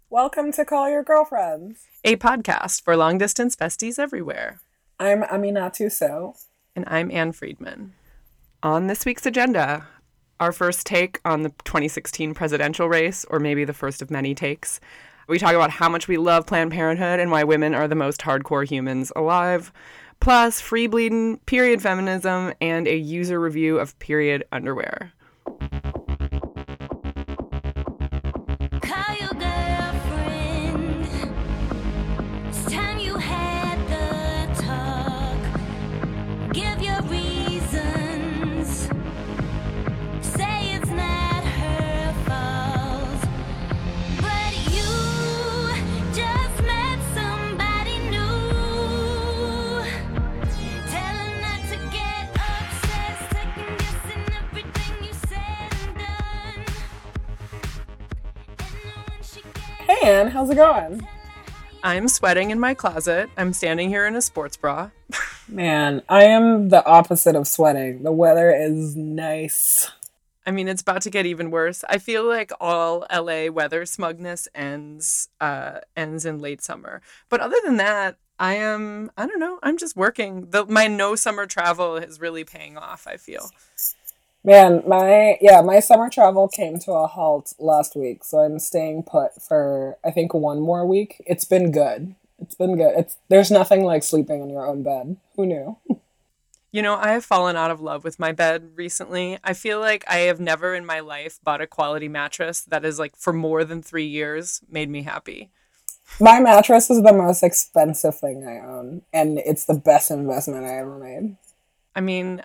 Welcome to Call Your Girlfriends. A podcast for long-distance besties everywhere. I'm Aminatu So. And I'm Ann Friedman. On this week's agenda, our first take on the 2016 presidential race, or maybe the first of many takes. We talk about how much we love Planned Parenthood and why women are the most hardcore humans alive. Plus, free bleeding, period feminism, and a user review of period underwear. Hey Ann, how's it going? I'm sweating in my closet. I'm standing here in a sports bra. Man, I am the opposite of sweating. The weather is nice. I mean, it's about to get even worse. I feel like all LA weather smugness ends in late summer. But other than that, I don't know, I'm just working. My no summer travel is really paying off, I feel. Man, my summer travel came to a halt last week, so I'm staying put for, I think, one more week. It's been good. There's nothing like sleeping in your own bed. Who knew? You know, I have fallen out of love with my bed recently. I feel like I have never in my life bought a quality mattress that is like for more than 3 years made me happy. My mattress is the most expensive thing I own, and it's the best investment I ever made. I mean,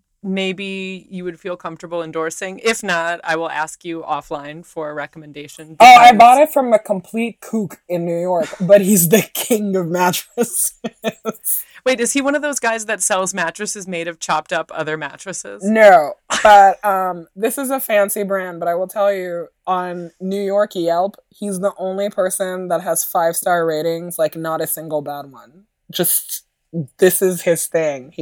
maybe you would feel comfortable endorsing. If not, I will ask you offline for a recommendation. Oh, I bought it from a complete kook in New York, but he's the king of mattresses. Wait, is he one of those guys that sells mattresses made of chopped up other mattresses? No, but this is a fancy brand, but I will tell you, on New York Yelp, he's the only person that has 5-star ratings, like not a single bad one. Just, this is his thing.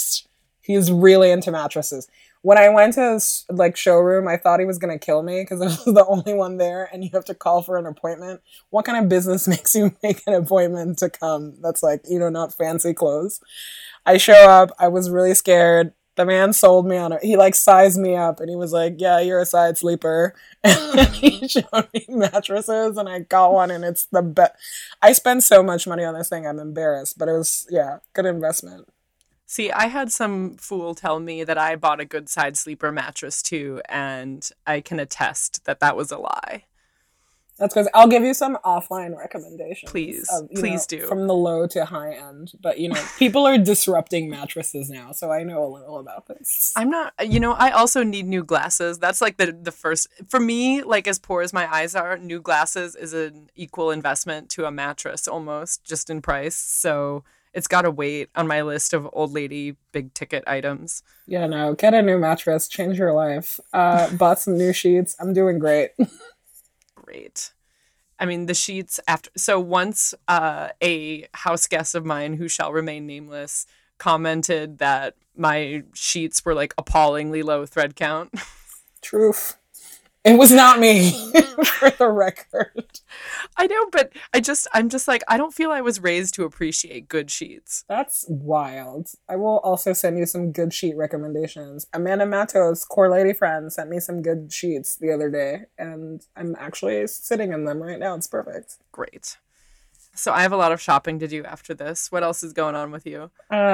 He's really into mattresses. When I went to his showroom, I thought he was going to kill me because I was the only one there and you have to call for an appointment. What kind of business makes you make an appointment to come that's not fancy clothes? I show up. I was really scared. The man sold me on it. He sized me up and he was like, yeah, you're a side sleeper. And then he showed me mattresses and I got one and it's the best. I spent so much money on this thing. I'm embarrassed, but it was, good investment. See, I had some fool tell me that I bought a good side sleeper mattress too, and I can attest that that was a lie. That's because I'll give you some offline recommendations. Please do. From the low to high end. But, people are disrupting mattresses now, so I know a little about this. I'm not, I also need new glasses. That's like the first, for me, as poor as my eyes are, new glasses is an equal investment to a mattress almost, just in price. So it's got to wait on my list of old lady big ticket items. Yeah, no, get a new mattress, change your life. Bought some new sheets. I'm doing great. Great. I mean, the sheets once a house guest of mine who shall remain nameless commented that my sheets were appallingly low thread count. Truth. It was not me, for the record. I know, but I'm just I don't feel I was raised to appreciate good sheets. That's wild. I will also send you some good sheet recommendations. Amanda Matos, Core Lady friend, sent me some good sheets the other day, and I'm actually sitting in them right now. It's perfect. Great. So I have a lot of shopping to do after this. What else is going on with you?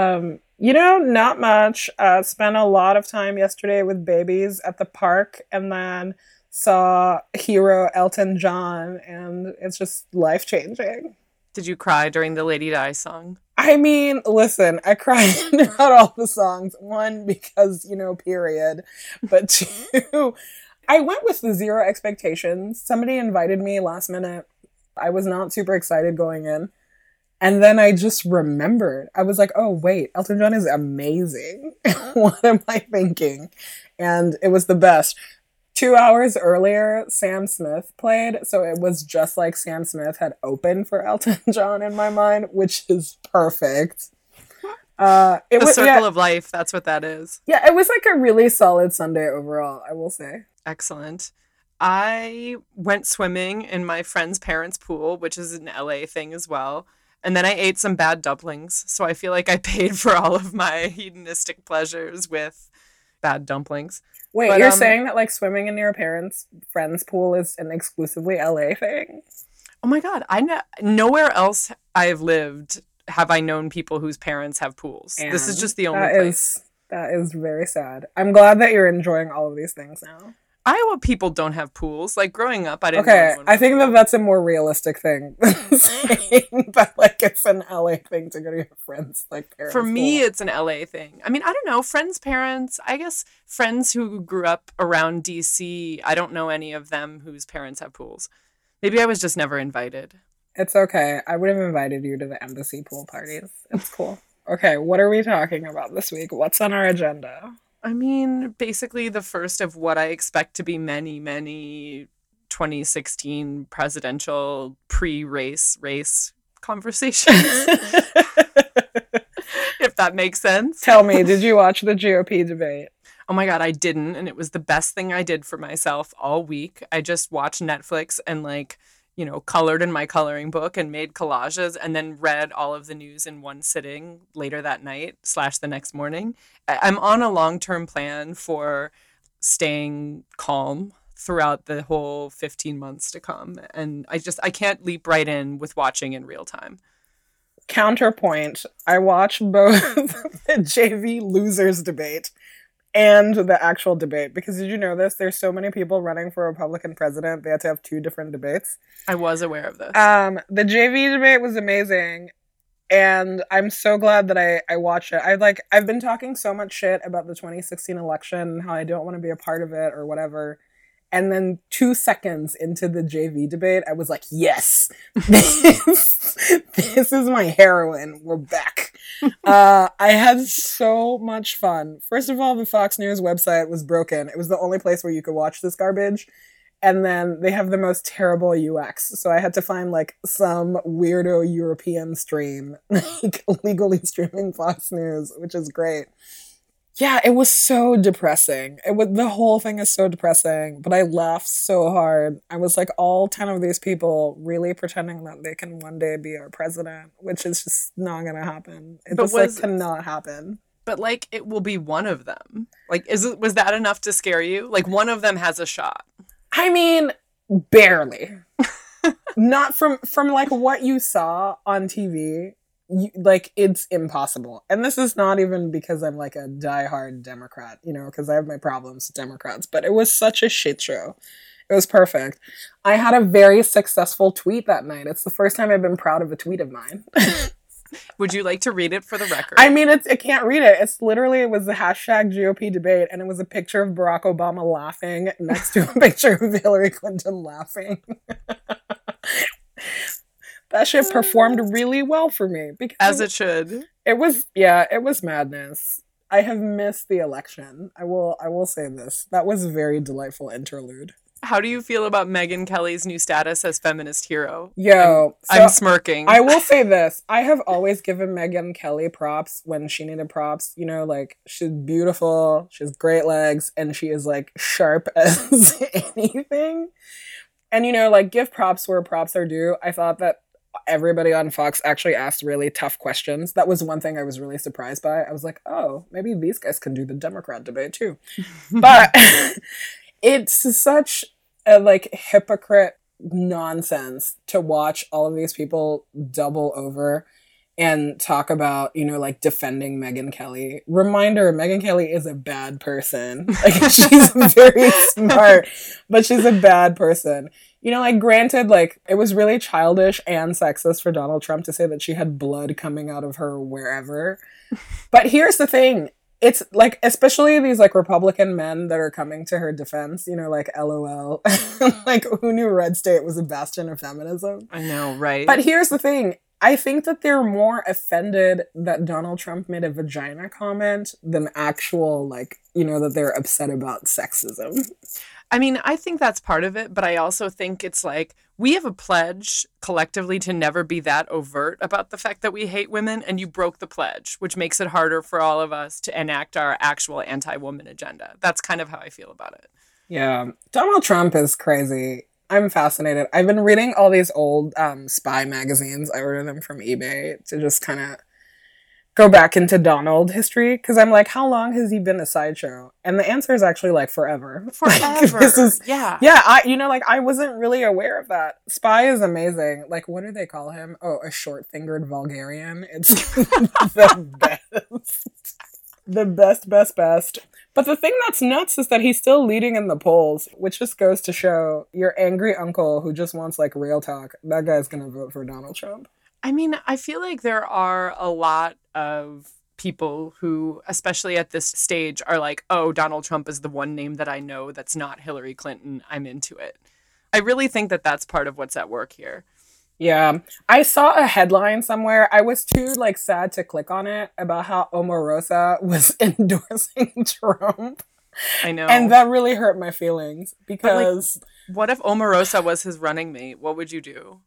Not much. Spent a lot of time yesterday with babies at the park, and then saw hero Elton John, and it's just life-changing. Did you cry during the Lady Di song? I mean, listen, I cried throughout all the songs. One, because, period. But two, I went with zero expectations. Somebody invited me last minute. I was not super excited going in. And then I just remembered. I was like, oh, wait, Elton John is amazing. What am I thinking? And it was the best. 2 hours earlier, Sam Smith played, so it was just like Sam Smith had opened for Elton John in my mind, which is perfect. The circle of life, that's what that is. Yeah, it was a really solid Sunday overall, I will say. Excellent. I went swimming in my friend's parents' pool, which is an LA thing as well. And then I ate some bad dumplings. So I feel like I paid for all of my hedonistic pleasures with bad dumplings. Wait, But you're saying that like swimming in your parents' friend's pool is an exclusively LA thing? oh my God, nowhere else I've lived have I known people whose parents have pools. This is And just the only place. that is very sad. I'm glad that you're enjoying all of these things now. Iowa people don't have pools. Like growing up, I didn't know Okay, anyone I with think a that pool. that's a more realistic thing than saying that like it's an LA thing to go to your friends like parents' For me, pool. it's an LA thing. I mean, I don't know. Friends' parents, I guess friends who grew up around DC, I don't know any of them whose parents have pools. Maybe I was just never invited. It's okay. I would have invited you to the embassy pool parties. It's cool. Okay, what are we talking about this week? What's on our agenda? I mean, basically the first of what I expect to be many, many 2016 presidential pre-race conversations, if that makes sense. Tell me, did you watch the GOP debate? Oh my God, I didn't. And it was the best thing I did for myself all week. I just watched Netflix and, like, colored in my coloring book and made collages and then read all of the news in one sitting later that night / the next morning. I'm on a long-term plan for staying calm throughout the whole 15 months to come. And I can't leap right in with watching in real time. Counterpoint, I watched both the JV losers debate and the actual debate because did you know this? There's so many people running for Republican president, they had to have two different debates. I was aware of this. The JV debate was amazing, and I'm so glad that I watched it. I've been talking so much shit about the 2016 election and how I don't want to be a part of it or whatever. And then 2 seconds into the JV debate, I was like, yes, this is my heroine. We're back. I had so much fun. First of all, the Fox News website was broken. It was the only place where you could watch this garbage. And then they have the most terrible UX. So I had to find like some weirdo European stream, like legally streaming Fox News, which is great. Yeah, it was so depressing. The whole thing is so depressing, but I laughed so hard. I was like, all 10 of these people really pretending that they can one day be our president, which is just not gonna happen. It just like cannot happen. But like, it will be one of them. Like, was that enough to scare you? Like, one of them has a shot. I mean, barely. Not from like what you saw on TV. Like it's impossible, and this is not even because I'm like a diehard Democrat, because I have my problems with Democrats, but it was such a shit show. It was perfect. I had a very successful tweet that night. It's the first time I've been proud of a tweet of mine. Would you like to read it for the record? I mean, I can't read it. It was the hashtag GOP debate, and it was a picture of Barack Obama laughing next to a picture of Hillary Clinton laughing. That shit performed really well for me. Because as it should. It was madness. I have missed the election. I will say this. That was a very delightful interlude. How do you feel about Megyn Kelly's new status as feminist hero? I'm smirking. I will say this. I have always given Megyn Kelly props when she needed props. Like, she's beautiful, she has great legs, and she is, like, sharp as anything. And, like, give props where props are due. I thought that everybody on Fox actually asked really tough questions. That was one thing I was really surprised by. I was like, oh, maybe these guys can do the Democrat debate, too. But it's such a, like, hypocrite nonsense to watch all of these people double over and talk about, like, defending Megyn Kelly. Reminder, Megyn Kelly is a bad person. Like, she's very smart, but she's a bad person. Like, granted, like, it was really childish and sexist for Donald Trump to say that she had blood coming out of her wherever. But here's the thing. It's, like, especially these, like, Republican men that are coming to her defense, like, LOL. Like, who knew Red State was a bastion of feminism? I know, right? But here's the thing. I think that they're more offended that Donald Trump made a vagina comment than actual, like, that they're upset about sexism. I mean, I think that's part of it, but I also think it's like we have a pledge collectively to never be that overt about the fact that we hate women, and you broke the pledge, which makes it harder for all of us to enact our actual anti-woman agenda. That's kind of how I feel about it. Yeah. Donald Trump is crazy. I'm fascinated. I've been reading all these old spy magazines. I ordered them from eBay to just kind of go back into Donald history because I'm like, how long has he been a sideshow? And the answer is actually like forever. Forever. This is yeah. Yeah, I wasn't really aware of that. Spy is amazing. Like, what do they call him? Oh, a short-fingered vulgarian. It's the best. The best. But the thing that's nuts is that he's still leading in the polls, which just goes to show your angry uncle who just wants like real talk. That guy's gonna vote for Donald Trump. I mean, I feel like there are a lot of people who, especially at this stage, are like, oh, Donald Trump is the one name that I know that's not Hillary Clinton. I'm into it. I really think that that's part of what's at work here. Yeah. I saw a headline somewhere. I was too like sad to click on it about how Omarosa was endorsing Trump. I know. And that really hurt my feelings because like, what if Omarosa was his running mate? What would you do?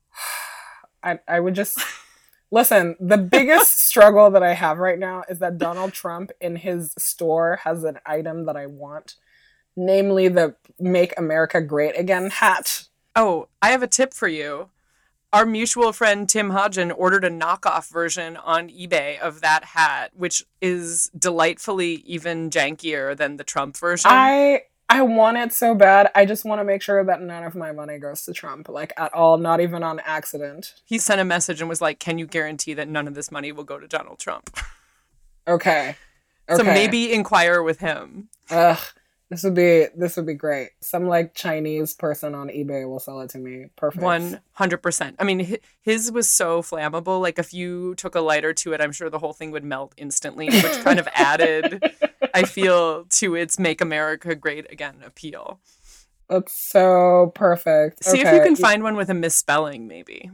I would just listen. The biggest struggle that I have right now is that Donald Trump in his store has an item that I want, namely the Make America Great Again hat. Oh, I have a tip for you. Our mutual friend Tim Hodgen ordered a knockoff version on eBay of that hat, which is delightfully even jankier than the Trump version. I want it so bad. I just want to make sure that none of my money goes to Trump, like at all, not even on accident. He sent a message and was like, can you guarantee that none of this money will go to Donald Trump? Okay. So maybe inquire with him. Ugh. This would be great. Some like Chinese person on eBay will sell it to me. Perfect. 100%. I mean, his was so flammable. Like if you took a lighter to it, I'm sure the whole thing would melt instantly, which kind of added, I feel, to its Make America Great Again appeal. That's so perfect. See if you can find one with a misspelling, maybe.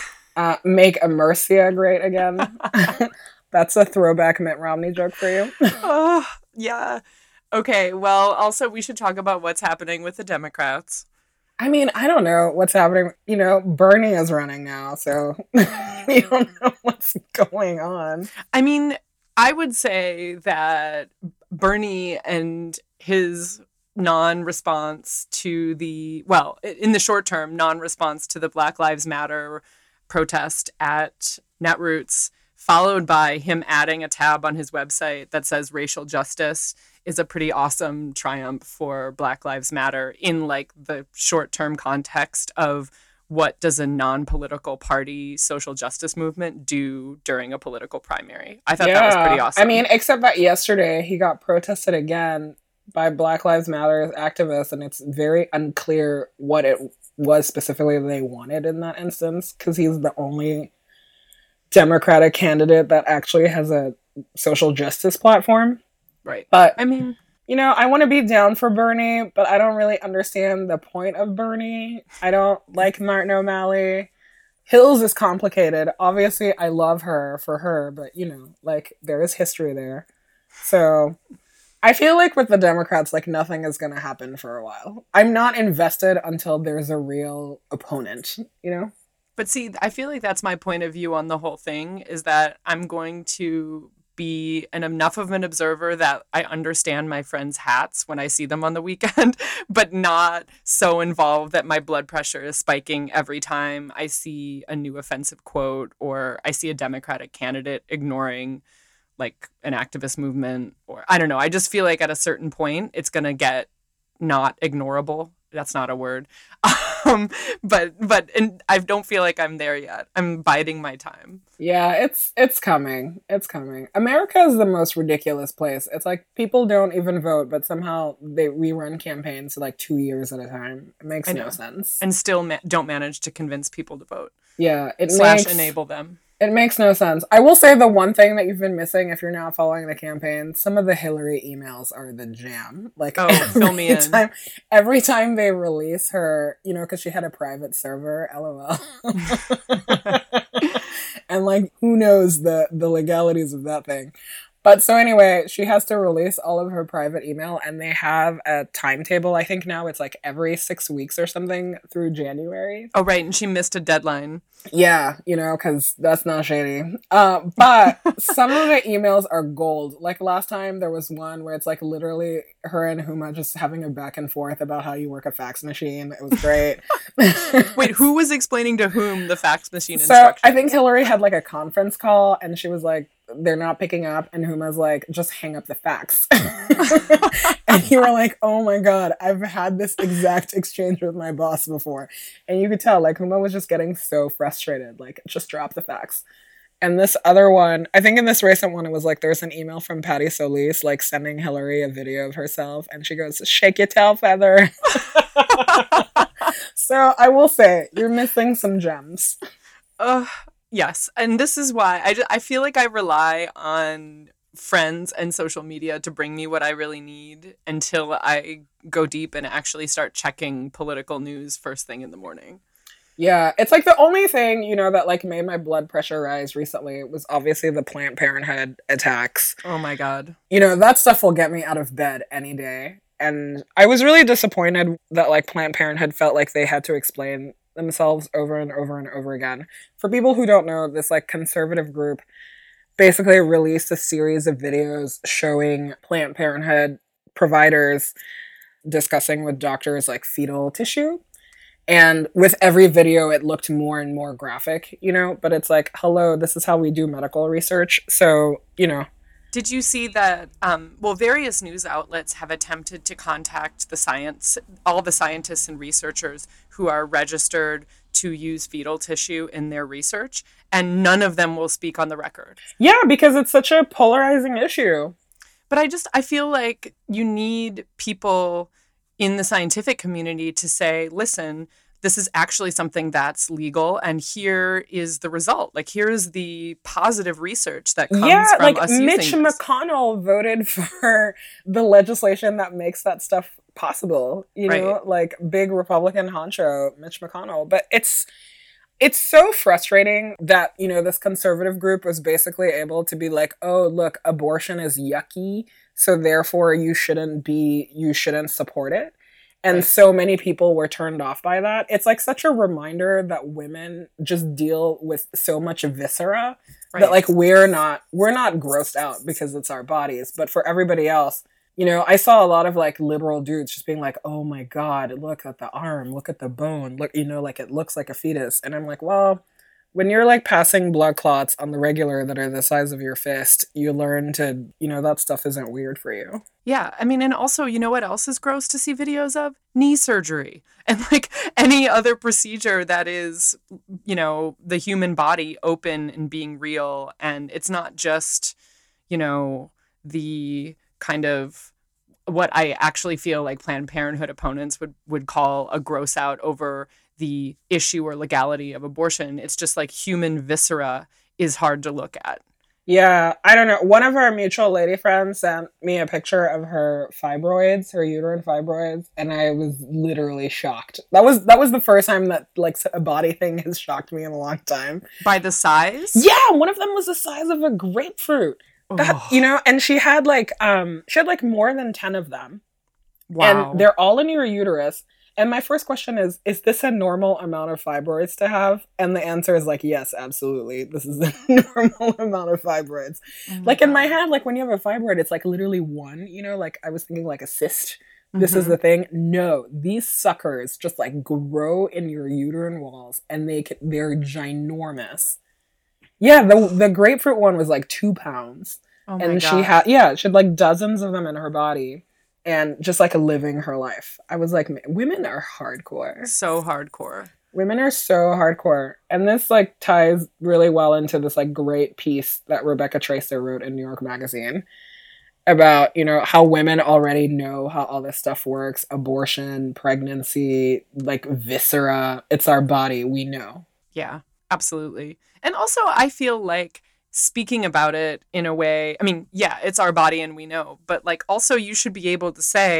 Make America Great Again. That's a throwback Mitt Romney joke for you. Oh, yeah. Okay, well, also we should talk about what's happening with the Democrats. I mean, I don't know what's happening. You know, Bernie is running now, so you don't know what's going on. I mean, I would say that Bernie and his non-response to in the short term, non-response to the Black Lives Matter protest at Netroots, followed by him adding a tab on his website that says racial justice, is a pretty awesome triumph for Black Lives Matter in like the short-term context of what does a non-political party social justice movement do during a political primary. I thought that was pretty awesome. I mean, except that yesterday he got protested again by Black Lives Matter activists, and it's very unclear what it was specifically they wanted in that instance, because he's the only Democratic candidate that actually has a social justice platform. Right. But I mean, you know, I want to be down for Bernie, but I don't really understand the point of Bernie. I don't like Martin O'Malley. Hills is complicated. Obviously, I love her for her, but you know, like there is history there. So I feel like with the Democrats, like nothing is going to happen for a while. I'm not invested until there's a real opponent, you know? But see, I feel like that's my point of view on the whole thing, is that I'm going to be enough of an observer that I understand my friends' hats when I see them on the weekend, but not so involved that my blood pressure is spiking every time I see a new offensive quote or I see a Democratic candidate ignoring like an activist movement, or I don't know. I just feel like at a certain point it's going to get not ignorable. That's not a word. But I don't feel like I'm there yet. I'm biding my time. Yeah, it's coming. It's coming. America is the most ridiculous place. It's like people don't even vote, but somehow we run campaigns like 2 years at a time. It makes no sense. And still don't manage to convince people to vote. Yeah, enable them. It makes no sense. I will say the one thing that you've been missing if you're not following the campaign, some of the Hillary emails are the jam. Like, fill me in. Every time they release her, you know, because she had a private server, LOL. And like, who knows the legalities of that thing. But so anyway, she has to release all of her private email, and they have a timetable. I think now it's like every 6 weeks or something through January. Oh, right. And she missed a deadline. Yeah, because that's not shady. But some of the emails are gold. Like last time, there was one where it's like literally her and Huma just having a back and forth about how you work a fax machine. It was great. Wait, who was explaining to whom the fax machine So instructions? I think Hillary had like a conference call, and she was like, they're not picking up, and Huma's like, just hang up the fax. And you were like, oh my god, I've had this exact exchange with my boss before. And you could tell like Huma was just getting so frustrated, like, just drop the fax. And this other one, I think in this recent one, it was like there's an email from Patty Solis like sending Hillary a video of herself, and she goes, shake your tail feather. So I will say, you're missing some gems. Yes, and this is why I feel like I rely on friends and social media to bring me what I really need until I go deep and actually start checking political news first thing in the morning. Yeah, it's like the only thing, that like made my blood pressure rise recently was obviously the Planned Parenthood attacks. Oh my God. That stuff will get me out of bed any day. And I was really disappointed that like Planned Parenthood felt like they had to explain themselves over and over and over again. For people who don't know, this like conservative group basically released a series of videos showing Planned Parenthood providers discussing with doctors like fetal tissue. And with every video, it looked more and more graphic, but it's like, hello, this is how we do medical research. So, Did you see that, various news outlets have attempted to contact all the scientists and researchers who are registered to use fetal tissue in their research, and none of them will speak on the record. Yeah, because it's such a polarizing issue. But I feel like you need people in the scientific community to say, listen, this is actually something that's legal, and here is the result. Like, here is the positive research that comes from us using Mitch this. McConnell voted for the legislation that makes that stuff possible. Right. Like big Republican honcho, Mitch McConnell. But it's so frustrating that, this conservative group was basically able to be like, oh, look, abortion is yucky, so therefore you shouldn't support it. And right. So many people were turned off by that. It's like such a reminder that women just deal with so much viscera that like we're not grossed out because it's our bodies. But for everybody else, I saw a lot of like liberal dudes just being like, oh my God, look at the arm, look at the bone, look, like it looks like a fetus. And I'm like, well, when you're like passing blood clots on the regular that are the size of your fist, you learn to, that stuff isn't weird for you. Yeah. I mean, and also, what else is gross to see videos of? Knee surgery and like any other procedure that is, the human body open and being real. And it's not just, the kind of what I actually feel like Planned Parenthood opponents would call a gross out over the issue or legality of abortion. It's just like human viscera is hard to look at. Yeah, I don't know. One of our mutual lady friends sent me a picture of her fibroids, her uterine fibroids, and I was literally shocked. That was the first time that like a body thing has shocked me in a long time. By the size? Yeah, one of them was the size of a grapefruit. That, and she had like more than 10 of them. Wow. And they're all in your uterus. And my first question is this a normal amount of fibroids to have? And the answer is like, yes, absolutely. This is a normal amount of fibroids. Like in my head, like when you have a fibroid, it's like literally one, like I was thinking like a cyst. This is the thing. No, these suckers just like grow in your uterine walls and they're ginormous. Yeah, the grapefruit one was like 2 pounds. Oh my and God. she had like dozens of them in her body. And just like living her life. I was like, women are hardcore. So hardcore. Women are so hardcore. And this like ties really well into this like great piece that Rebecca Tracer wrote in New York Magazine about, how women already know how all this stuff works. Abortion, pregnancy, like viscera. It's our body. We know. Yeah, absolutely. And also I feel like speaking about it in a way, I mean, yeah, it's our body and we know, but like also you should be able to say,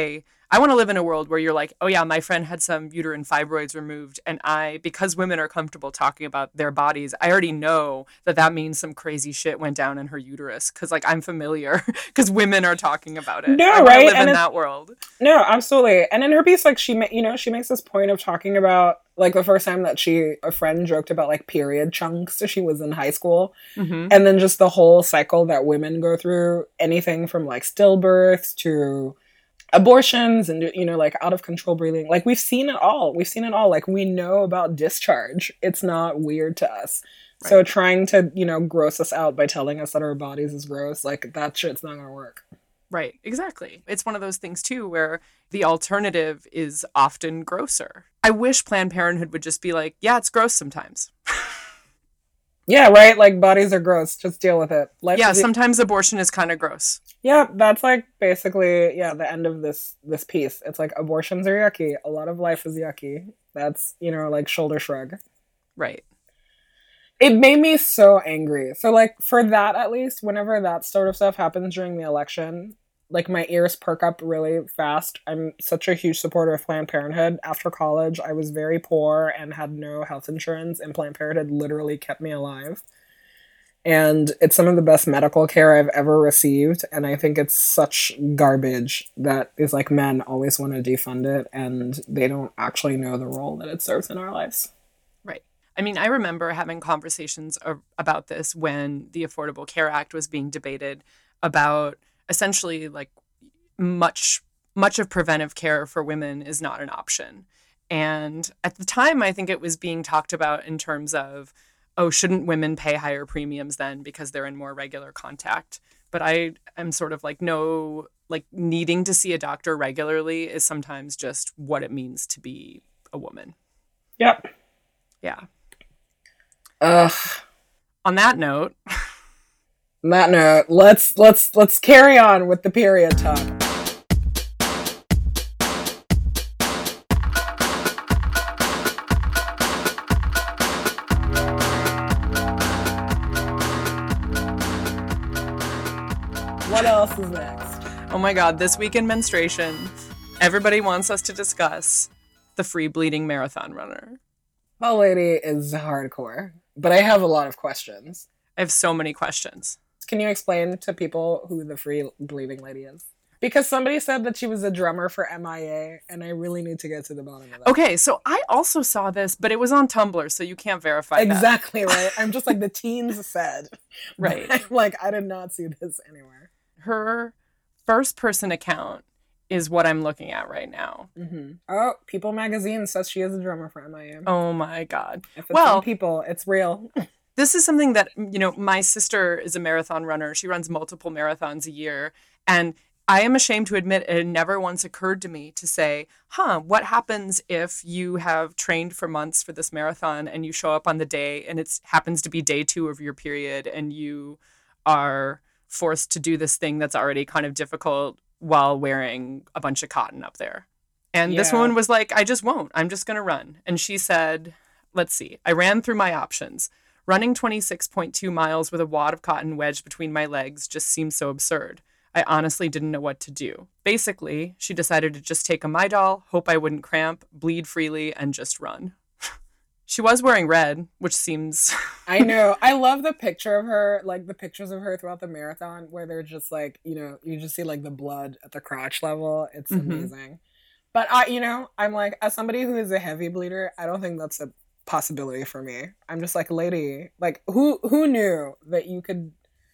I want to live in a world where you're like, oh yeah, my friend had some uterine fibroids removed, and because women are comfortable talking about their bodies, I already know that means some crazy shit went down in her uterus, because like I'm familiar, because women are talking about it. No, I want right? to live And in that world. no, absolutely. And in her piece, like she makes this point of talking about like the first time that a friend joked about like period chunks. So she was in high school, Mm-hmm. and then just the whole cycle that women go through, anything from like stillbirths to abortions and like out of control breathing. Like we've seen it all. Like we know about discharge. It's not weird to us. Right. So trying to gross us out by telling us that our bodies is gross, like that shit's not gonna work. Right, exactly. It's one of those things too where the alternative is often grosser. I wish Planned Parenthood would just be like, yeah, it's gross sometimes. Yeah, right? Like, bodies are gross. Just deal with it. Sometimes abortion is kind of gross. Yeah, that's like basically, the end of this piece. It's like abortions are yucky. A lot of life is yucky. That's, like shoulder shrug. Right. It made me so angry. So, like, for that at least, whenever that sort of stuff happens during the election, like my ears perk up really fast. I'm such a huge supporter of Planned Parenthood. After college, I was very poor and had no health insurance, and Planned Parenthood literally kept me alive. And it's some of the best medical care I've ever received, and I think it's such garbage that is like men always want to defund it, and they don't actually know the role that it serves in our lives. Right. I mean, I remember having conversations about this when the Affordable Care Act was being debated about essentially like much of preventive care for women is not an option. And at the time, I think it was being talked about in terms of, oh, shouldn't women pay higher premiums then because they're in more regular contact? But I am sort of like, no, like needing to see a doctor regularly is sometimes just what it means to be a woman. Yep. Yeah. Ugh. On that note, let's carry on with the period talk. What else is next? Oh my God, this week in menstruation, everybody wants us to discuss the Free Bleeding Marathon Runner. That lady is hardcore, but I have a lot of questions. I have so many questions. Can you explain to people who the Free Bleeding lady is? Because somebody said that she was a drummer for MIA, and I really need to get to the bottom of that. Okay, so I also saw this, but it was on Tumblr, so you can't verify exactly that. Right. I'm just like, the teens said. Right. I'm like, I did not see this anywhere. Her first person account is what I'm looking at right now. Mm-hmm. Oh, People Magazine says she is a drummer for MIA. Oh my God. If it's on People, it's real. This is something that, my sister is a marathon runner. She runs multiple marathons a year. And I am ashamed to admit it never once occurred to me to say, what happens if you have trained for months for this marathon and you show up on the day and it happens to be day 2 of your period and you are forced to do this thing that's already kind of difficult while wearing a bunch of cotton up there. And this woman was like, I just won't. I'm just going to run. And she said, let's see. I ran through my options. Running 26.2 miles with a wad of cotton wedged between my legs just seemed so absurd. I honestly didn't know what to do. Basically, she decided to just take a Midol, hope I wouldn't cramp, bleed freely, and just run. She was wearing red, which seems... I know. I love the picture of her, like the pictures of her throughout the marathon where they're just like, you just see like the blood at the crotch level. It's amazing. But I'm like, as somebody who is a heavy bleeder, I don't think that's a possibility for me. I'm just like, lady, like who knew that you could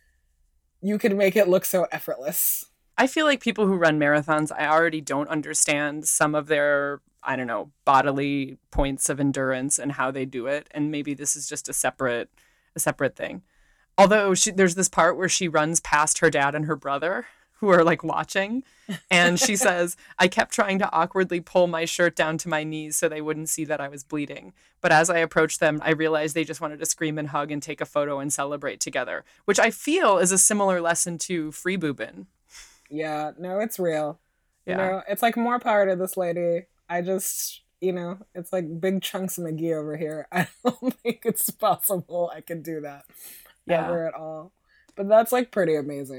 make it look so effortless? I feel like people who run marathons, I already don't understand some of their, I don't know, bodily points of endurance and how they do it. And maybe this is just a separate thing. Although there's this part where she runs past her dad and her brother who are like watching. And she says, I kept trying to awkwardly pull my shirt down to my knees so they wouldn't see that I was bleeding. But as I approached them, I realized they just wanted to scream and hug and take a photo and celebrate together, which I feel is a similar lesson to free boobin'. Yeah, no, it's real. Yeah. It's like more power to this lady. I just, it's like big chunks of McGee over here. I don't think it's possible I can do that ever at all. But that's like pretty amazing.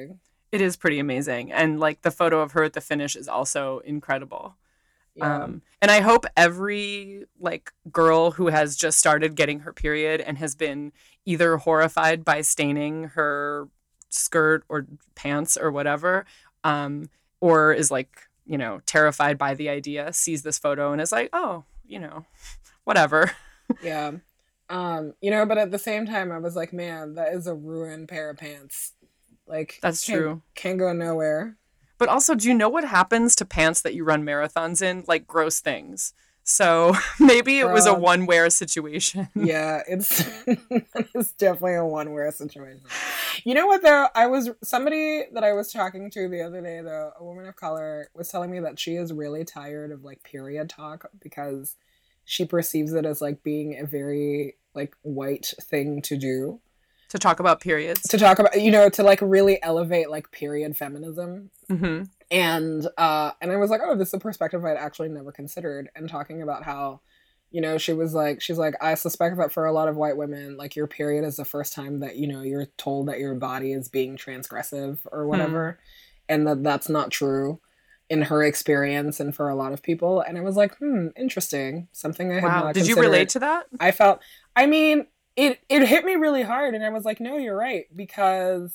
It is pretty amazing. And like the photo of her at the finish is also incredible. Yeah. And I hope every like girl who has just started getting her period and has been either horrified by staining her skirt or pants or whatever, or is like, you know, terrified by the idea, sees this photo and is like, oh, you know, whatever. Yeah. You know, but at the same time I was like, man, that is a ruined pair of pants. Like, That's true. Can't go nowhere. But also, do you know what happens to pants that you run marathons in? Like gross things. So maybe it was a one-wear situation. Yeah, it's definitely a one-wear situation. You know what though? Somebody that I was talking to the other day though, a woman of color, was telling me that she is really tired of like period talk because she perceives it as like being a very like white thing to do. To talk about periods. To talk about, you know, to like really elevate like period feminism. Mm-hmm. And I was like, oh, this is a perspective I'd actually never considered. And talking about how, you know, she's like, I suspect that for a lot of white women, like your period is the first time that, you know, you're told that your body is being transgressive or whatever. And that's not true in her experience and for a lot of people. And I was like, interesting. Something I had not Did considered. you relate to that? I mean, it hit me really hard. And I was like, no, you're right. Because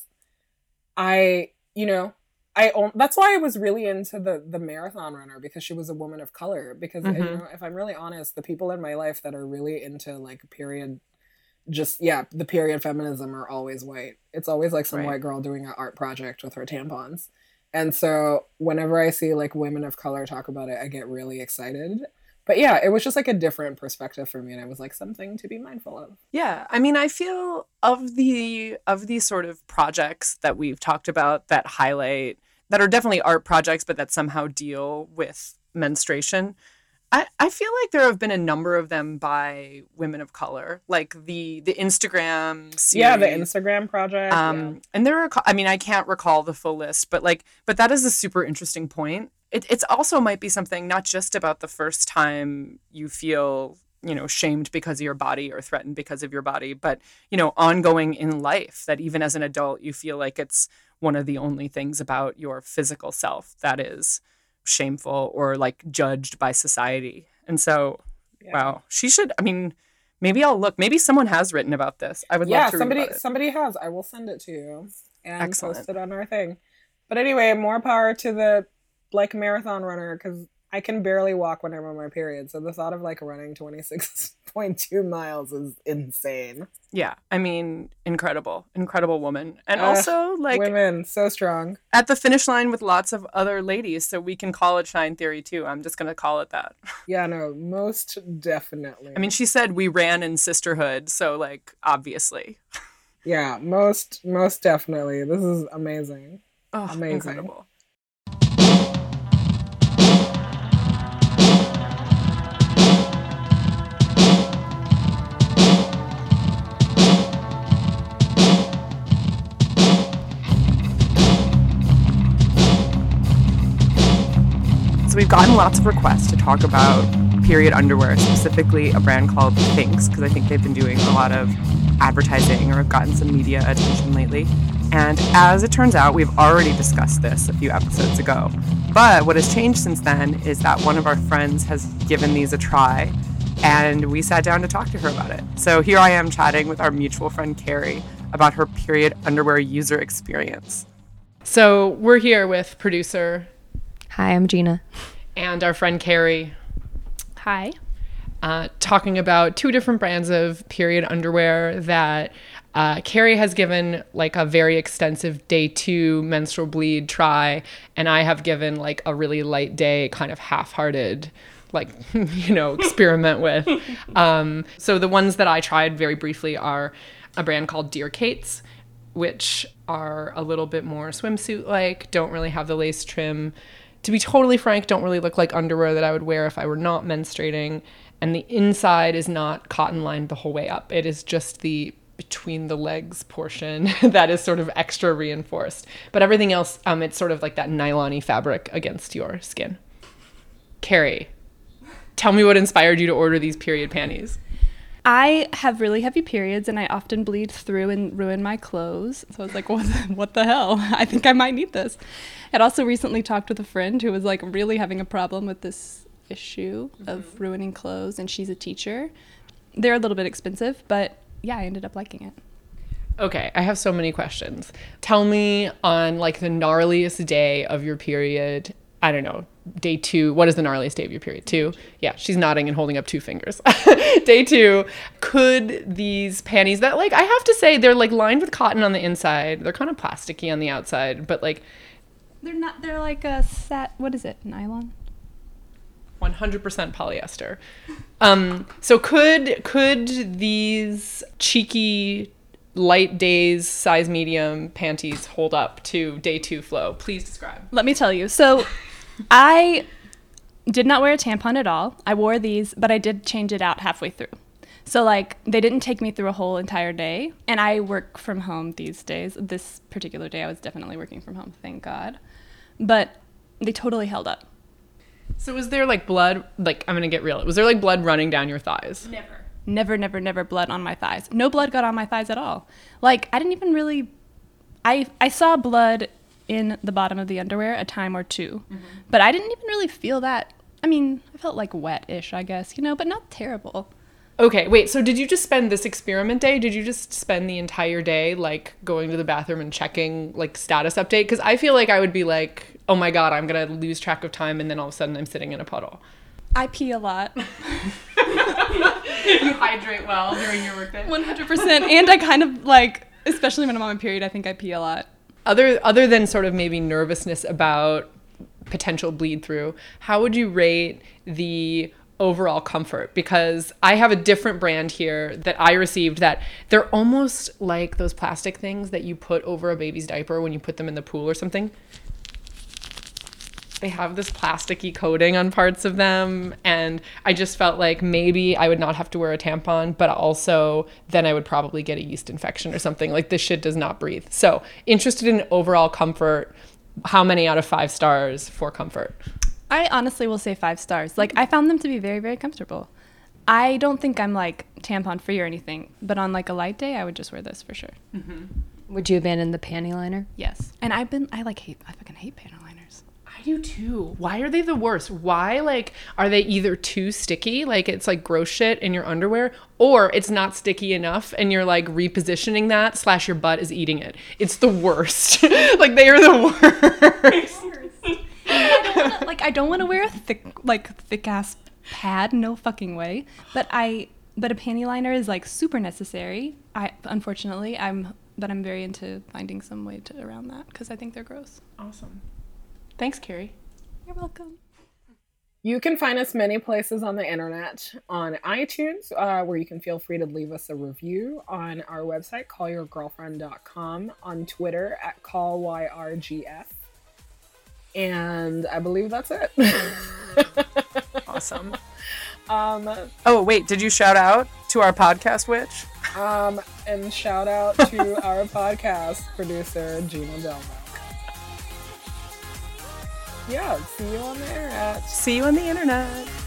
that's why I was really into the marathon runner, because she was a woman of color. Because you know, if I'm really honest, the people in my life that are really into like period, the period feminism are always white. It's always like some white girl doing an art project with her tampons. And so whenever I see like women of color talk about it, I get really excited. But yeah, it was just like a different perspective for me, and I was like, something to be mindful of. Yeah, I mean, I feel of these sort of projects that we've talked about that highlight, that are definitely art projects, but that somehow deal with menstruation. I feel like there have been a number of them by women of color, like the Instagram series. Yeah, the Instagram project. And there are, I mean, I can't recall the full list, but that is a super interesting point. It's also might be something not just about the first time you feel, you know, shamed because of your body or threatened because of your body, but, you know, ongoing in life, that even as an adult, you feel like it's one of the only things about your physical self that is shameful or like judged by society. And so, wow, she should, I mean, maybe I'll look, maybe someone has written about this. I would love to read about it. Somebody has. I will send it to you and Excellent. Post it on our thing. But anyway, more power to the like marathon runner, because I can barely walk when I'm on my period. So the thought of like running 26.2 miles is insane. Yeah. I mean, incredible woman. And also like women, so strong. At the finish line with lots of other ladies. So we can call it Shine Theory too. I'm just going to call it that. Yeah, no, most definitely. I mean, she said we ran in sisterhood. So like, obviously. Yeah, most definitely. This is amazing. Oh, amazing. Incredible. We've gotten lots of requests to talk about period underwear, specifically a brand called Thinx, because I think they've been doing a lot of advertising or have gotten some media attention lately. And as it turns out, we've already discussed this a few episodes ago. But what has changed since then is that one of our friends has given these a try, and we sat down to talk to her about it. So here I am chatting with our mutual friend Carrie about her period underwear user experience. So we're here with producer... Hi, I'm Gina. And our friend Carrie. Hi. Talking about two different brands of period underwear that Carrie has given like a very extensive day 2 menstrual bleed try, and I have given like a really light day kind of half-hearted like, you know, experiment with. So the ones that I tried very briefly are a brand called Dear Kate's, which are a little bit more swimsuit-like, don't really have the lace trim. To be totally frank, don't really look like underwear that I would wear if I were not menstruating. And the inside is not cotton lined the whole way up. It is just the between the legs portion that is sort of extra reinforced. But everything else, it's sort of like that nylon-y fabric against your skin. Carrie, tell me what inspired you to order these period panties. I have really heavy periods and I often bleed through and ruin my clothes. So I was like, what the hell? I think I might need this. I'd also recently talked with a friend who was like really having a problem with this issue of ruining clothes, and she's a teacher. They're a little bit expensive, but yeah, I ended up liking it. Okay, I have so many questions. Tell me on like the gnarliest day of your period, I don't know, day 2, what is the gnarliest day of your period? 2? Yeah, she's nodding and holding up 2 fingers. Day 2, could these panties that, like, I have to say, they're like lined with cotton on the inside. They're kind of plasticky on the outside, but like... They're like what is it, nylon? 100% polyester. So could these cheeky light days, size medium panties hold up to day 2 flow? Please describe. Let me tell you. So I did not wear a tampon at all. I wore these, but I did change it out halfway through. So like they didn't take me through a whole entire day. And I work from home these days. This particular day I was definitely working from home, thank God. But they totally held up. So was there like blood, like I'm gonna get real, was there like blood running down your thighs? Never blood on my thighs. No blood got on my thighs at all. Like I didn't even really, I saw blood in the bottom of the underwear a time or two, but I didn't even really feel that. I mean, I felt like wet-ish, I guess, but not terrible. Okay, wait, so did you just spend this experiment day? Did you just spend the entire day like going to the bathroom and checking like status update? Because I feel like I would be like, oh my God, I'm gonna lose track of time, and then all of a sudden I'm sitting in a puddle. I pee a lot. You hydrate well during your workday? 100%. And I kind of like, especially when I'm on my period, I think I pee a lot. Other than sort of maybe nervousness about potential bleed through, how would you rate the overall comfort? Because I have a different brand here that I received that they're almost like those plastic things that you put over a baby's diaper when you put them in the pool or something. They have this plasticky coating on parts of them, and I just felt like maybe I would not have to wear a tampon, but also then I would probably get a yeast infection or something. Like, this shit does not breathe. So interested in overall comfort. How many out of 5 stars for comfort? I honestly will say 5 stars. Like, I found them to be very, very comfortable. I don't think I'm like tampon free or anything, but on like a light day, I would just wear this for sure. Would you abandon the panty liner? Yes. And I fucking hate panty liners. I do too. Why are they the worst? Why, like, are they either too sticky, like it's like gross shit in your underwear, or it's not sticky enough and you're like repositioning that / your butt is eating it? It's the worst. Like, they are the worst. I don't want to wear a thick ass pad. No fucking way. But a panty liner is like super necessary. Unfortunately, I'm very into finding some way around that because I think they're gross. Awesome. Thanks, Carrie. You're welcome. You can find us many places on the internet, on iTunes, where you can feel free to leave us a review, on our website, callyourgirlfriend.com, on Twitter at callyrgf, and I believe that's it. Awesome. Oh, wait, did you shout out to our podcast witch? And shout out to our podcast producer, Gina Delmo. Yeah, see you on the internet. See you on the internet.